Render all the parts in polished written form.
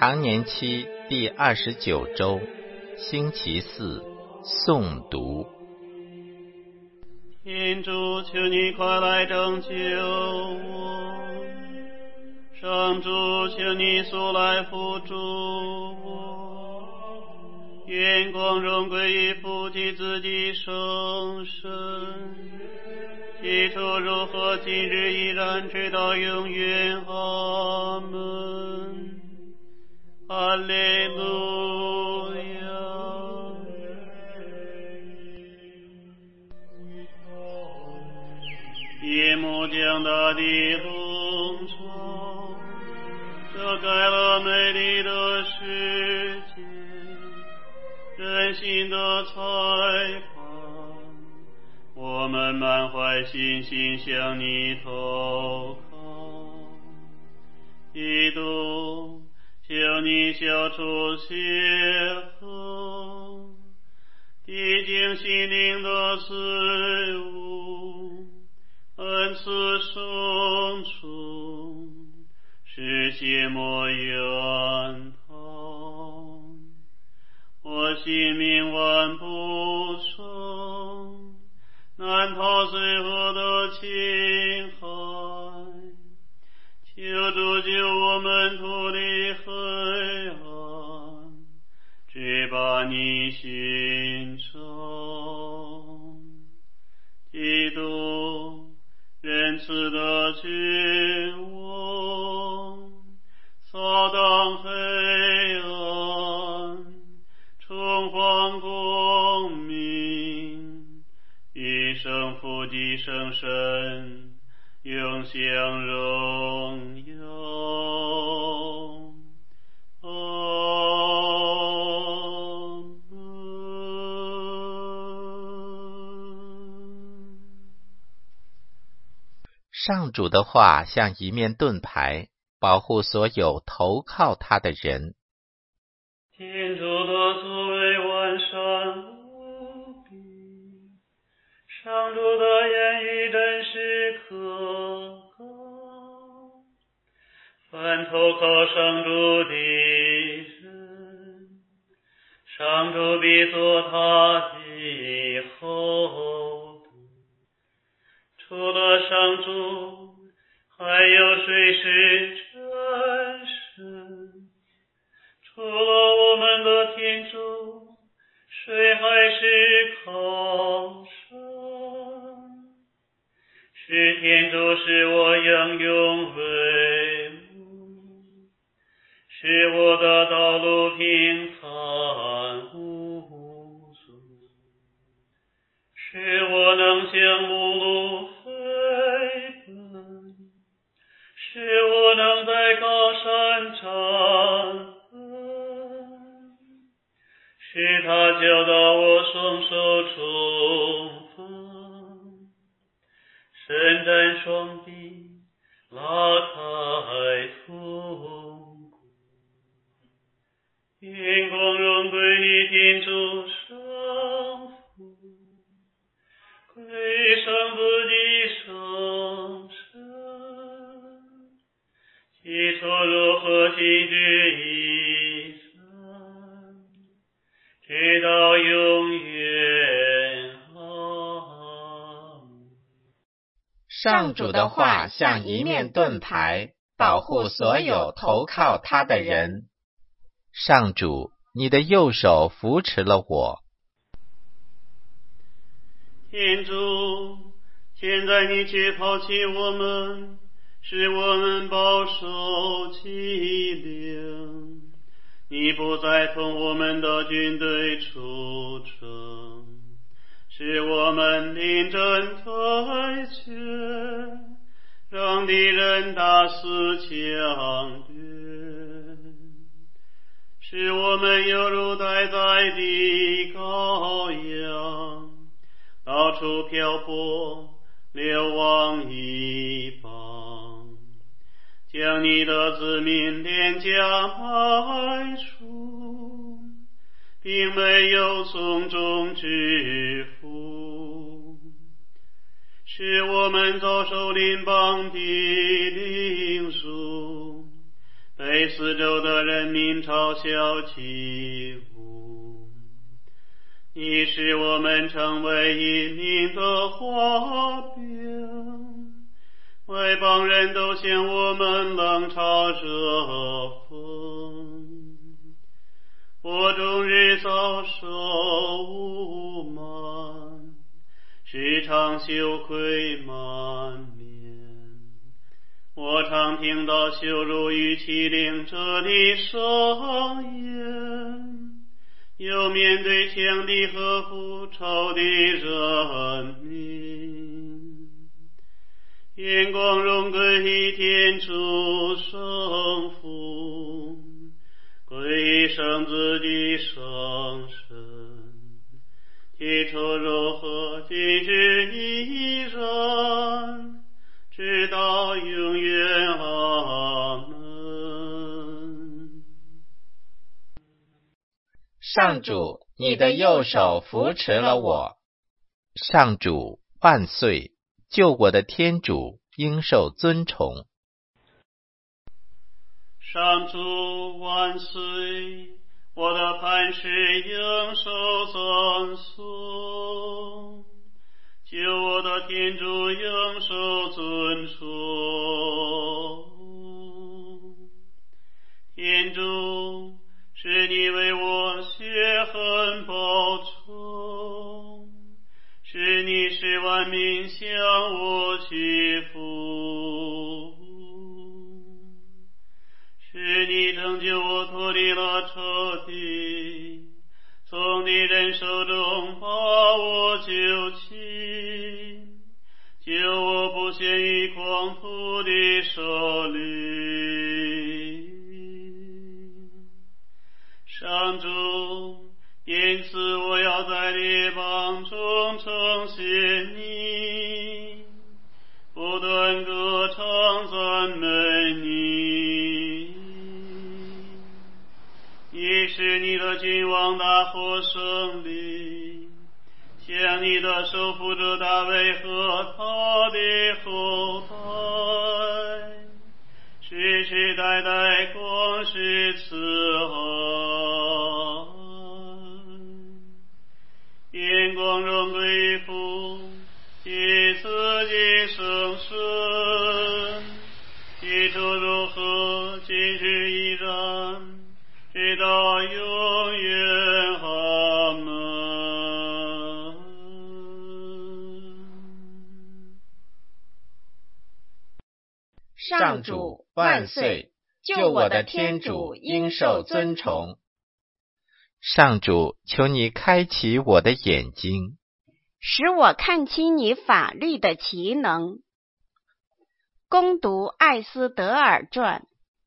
常年期第29周，星期四，诵读。 天主，求你快来拯救我！上主，求你速来扶助我！愿光荣归于父及子及圣神，起初如何，今日依然，直到永远。阿门。哈利路亚。夜幕将大地笼罩，遮盖了美丽的世界，人心的裁判，我们满怀信心向你投靠。基督，求你消除邪恶，涤净心灵的事物，恩赐生出，使邪魔远逃。我性命万不胜，难逃罪恶的侵害，求主救我们脱离黑暗，只把你寻找。基督，仁慈的君王，扫荡黑暗，重焕光明，与圣父及圣神永享荣耀。阿门。 上主的话像一面盾牌，保护所有投靠他的人。 天主的作为完善无比，上主的言语真实可靠，凡投靠上主的人，上主必作他的后盾。除了上主，还有谁是真神？除了我们的天主，谁还是靠山？是天主使我养勇为武，使我的道路平坦无阻，使我能向母鹿飞奔，使我能在高山站，使他教导我双手冲锋，伸展双臂，拉开痛苦。愿光荣归于天主圣父，归于圣子及圣神，起初如何，今日依然，直到永远。阿门。 上主的话像一面盾牌，保护所有投靠他的人。上主，你的右手扶持了我。 天主，现在你却抛弃我们，使我们饱受凄凉。你不再同我们的军队出征，使我们临阵退却，让敌人大肆抢掠，使我们犹如待宰的羔羊，到处漂泊，流亡异邦。将你的子民廉价卖出，并没有从中致富，使我们遭受邻邦的凌辱，被被四周的人民嘲笑欺侮。你使我们成为一民的华表，外邦人都向我们冷嘲热讽。我终日遭受侮慢，时常羞愧满面。我常听到羞辱与欺凌者的声言，又面对强敌和复仇的人民。眼光荣归天主圣父，归圣子的圣神，起初如何，今日依然，直到永远。阿门。 上主，你的右手扶持了我。上主万岁！救我的天主应受尊崇。 上主万岁！我的磐石应受赞颂，救我的天主应受尊崇。天主，是你为我血恨报仇，是你使万民向我屈服，是你拯救我脱离了仇敌，从敌人手中把我救起，救我不陷于狂徒的手里。上主，因此我要在列邦中称谢你，不断歌唱赞美你。你使你的君王大获胜利，向你的守护者大卫和他的后代，世世代代光是慈爱。眼光荣归父及子及圣神，起初如何，今日依然，直到永远。阿门。 上主万岁！救我的天主应受尊崇。上主，求你开启我的眼睛， 使我看清你法律的奇能。攻读艾斯德尔传。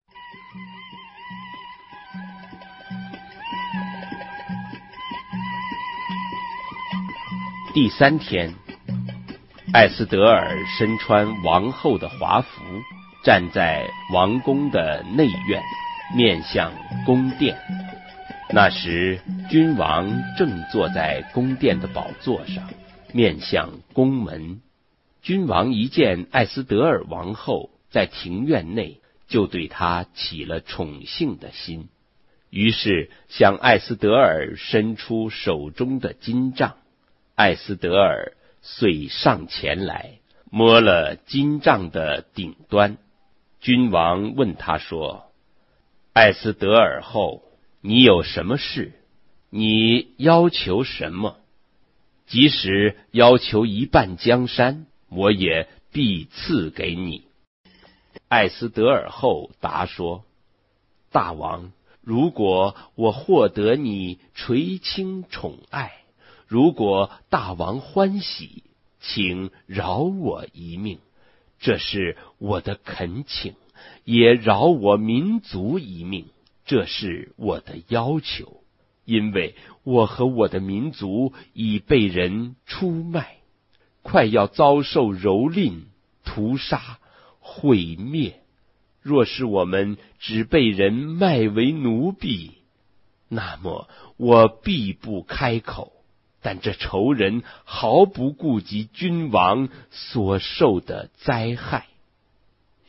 第3天，艾斯德尔身穿王后的华服，站在王宫的内院，面向宫殿。那时，君王正坐在宫殿的宝座上，面向宫门。君王一见艾斯德尔王后在庭院内，就对她起了宠幸的心，于是向艾斯德尔伸出手中的金杖。艾斯德尔遂上前来，摸了金杖的顶端。君王问他说：“艾斯德尔后，你有什么事？你要求什么？即使要求1半江山，我也必赐给你。”艾斯德尔后答说：“大王，如果我获得你垂青宠爱，如果大王欢喜，请饶我一命，这是我的恳请，也饶我民族一命，这是我的要求，因为我和我的民族已被人出卖，快要遭受蹂躏、屠杀、毁灭。若是我们只被人卖为奴婢，那么我必不开口。但这仇人毫不顾及君王所受的灾害。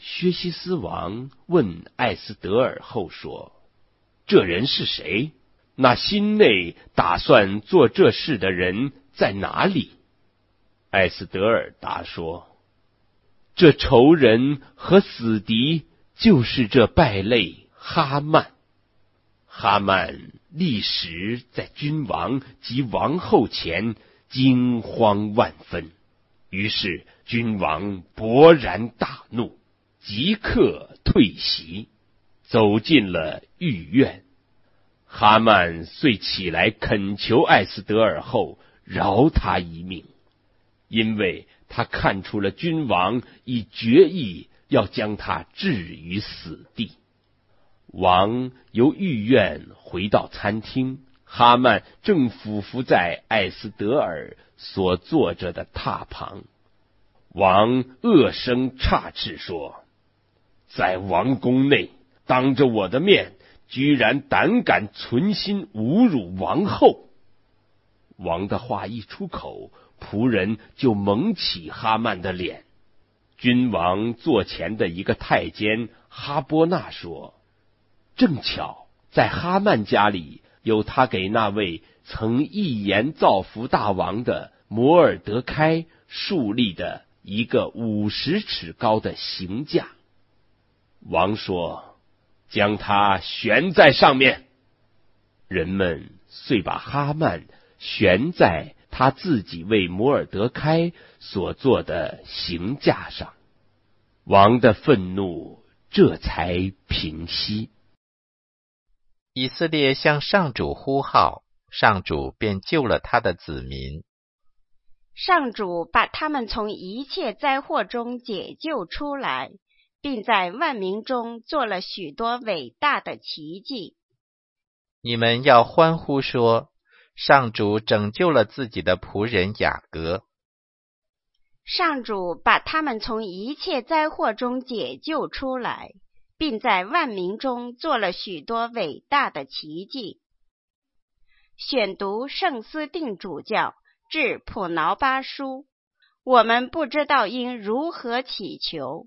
薛西斯王问艾斯德尔后说：这人是谁？那心内打算做这事的人在哪里？艾斯德尔答说：这仇人和死敌就是这败类哈曼。哈曼立时在君王及王后前惊慌万分，于是君王勃然大怒，即刻退席，走进了御院。哈曼遂起来恳求艾斯德尔后饶他一命，因为他看出了君王已决意要将他置于死地。王由御院回到餐厅，哈曼正俯伏在艾斯德尔所坐着的榻旁。王恶声插斥说：在王宫内当着我的面，居然胆敢存心侮辱王后。王的话一出口，仆人就蒙起哈曼的脸。君王座前的一个太监哈波纳说：正巧在哈曼家里有他给那位曾一言造福大王的摩尔德开树立的一个50尺高的刑架。王说：将他悬在上面。人们遂把哈曼悬在他自己为摩尔德开所做的刑架上。王的愤怒这才平息。 以色列向上主呼号，上主便救了他的子民。 上主把他们从一切灾祸中解救出来，并在万民中做了许多伟大的奇迹。 你们要欢呼说，上主拯救了自己的仆人雅各。 上主把他们从一切灾祸中解救出来，并在万民中做了许多伟大的奇迹。选读圣斯定主教致普劳巴书，我们不知道应如何祈求。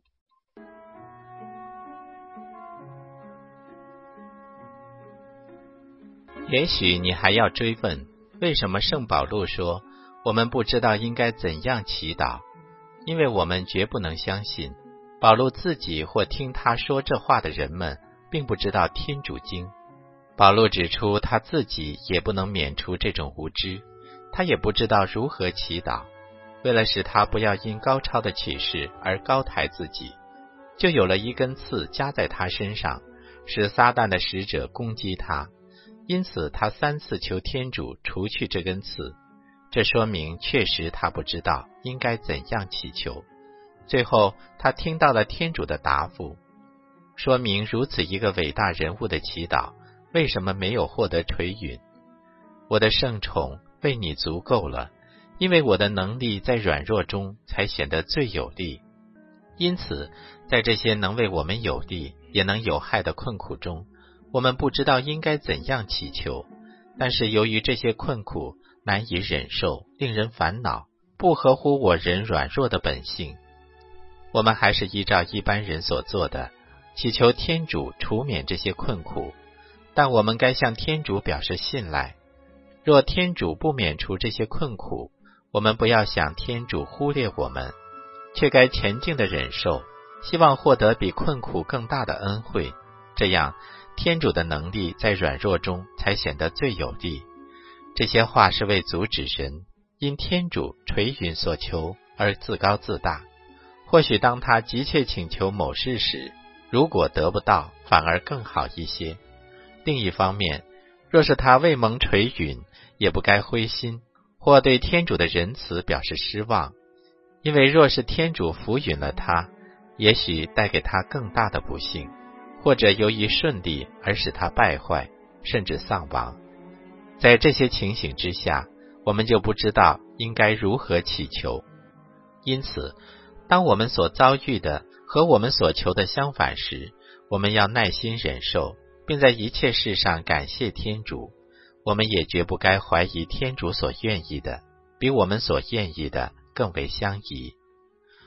也许你还要追问，为什么圣保禄说我们不知道应该怎样祈祷？因为我们绝不能相信保禄自己或听他说这话的人们并不知道天主经。保禄指出他自己也不能免除这种无知，他也不知道如何祈祷。为了使他不要因高超的启示而高抬自己，就有了一根刺加在他身上，使撒旦的使者攻击他。因此他3次求天主除去这根刺，这说明确实他不知道应该怎样祈求。最后他听到了天主的答复，说明如此一个伟大人物的祈祷为什么没有获得垂允。我的圣宠为你足够了，因为我的能力在软弱中才显得最有力。因此在这些能为我们有利也能有害的困苦中，我们不知道应该怎样祈求，但是由于这些困苦难以忍受，令人烦恼，不合乎我人软弱的本性，我们还是依照一般人所做的，祈求天主除免这些困苦。但我们该向天主表示信赖。若天主不免除这些困苦，我们不要想天主忽略我们，却该前进的忍受，希望获得比困苦更大的恩惠。这样天主的能力在软弱中才显得最有力。这些话是为阻止人因天主垂允所求而自高自大。或许当他急切请求某事时，如果得不到，反而更好一些。另一方面，若是他未蒙垂允，也不该灰心，或对天主的仁慈表示失望，因为若是天主抚允了他，也许带给他更大的不幸，或者由于顺利而使他败坏，甚至丧亡。在这些情形之下，我们就不知道应该如何祈求。因此，当我们所遭遇的和我们所求的相反时，我们要耐心忍受，并在一切事上感谢天主。我们也绝不该怀疑天主所愿意的比我们所愿意的更为相宜。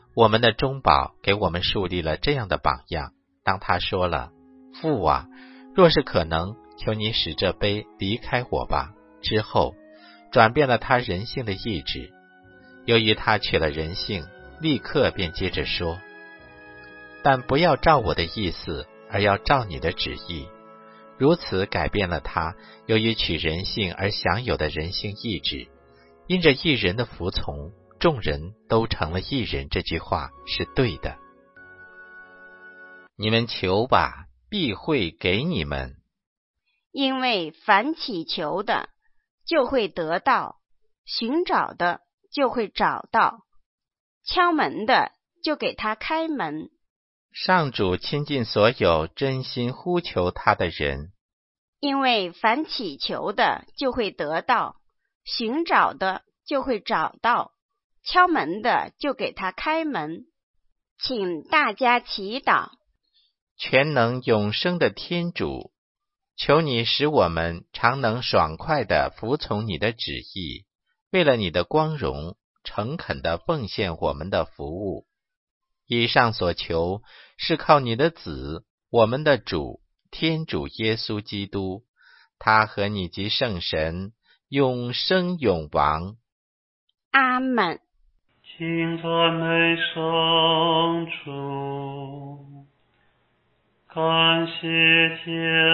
我们的中保给我们树立了这样的榜样。当他说了父啊，若是可能，求你使这杯离开我吧，之后转变了他人性的意志。由于他取了人性，立刻便接着说，但不要照我的意思，而要照你的旨意。如此改变了他由于取人性而享有的人性意志。因着一人的服从，众人都成了一人，这句话是对的。你们求吧，必会给你们。 因为凡祈求的，就会得到；寻找的，就会找到；敲门的，就给他开门。 上主亲近所有真心呼求他的人。 因为凡祈求的，就会得到；寻找的，就会找到；敲门的，就给他开门。请大家祈祷。 全能永生的天主，求你使我们常能爽快地服从你的旨意，为了你的光荣，诚恳地奉献我们的服务。以上所求是靠你的子，我们的主，天主耶稣基督，他和你及圣神永生永王。 阿们。 请赞美上主，感谢天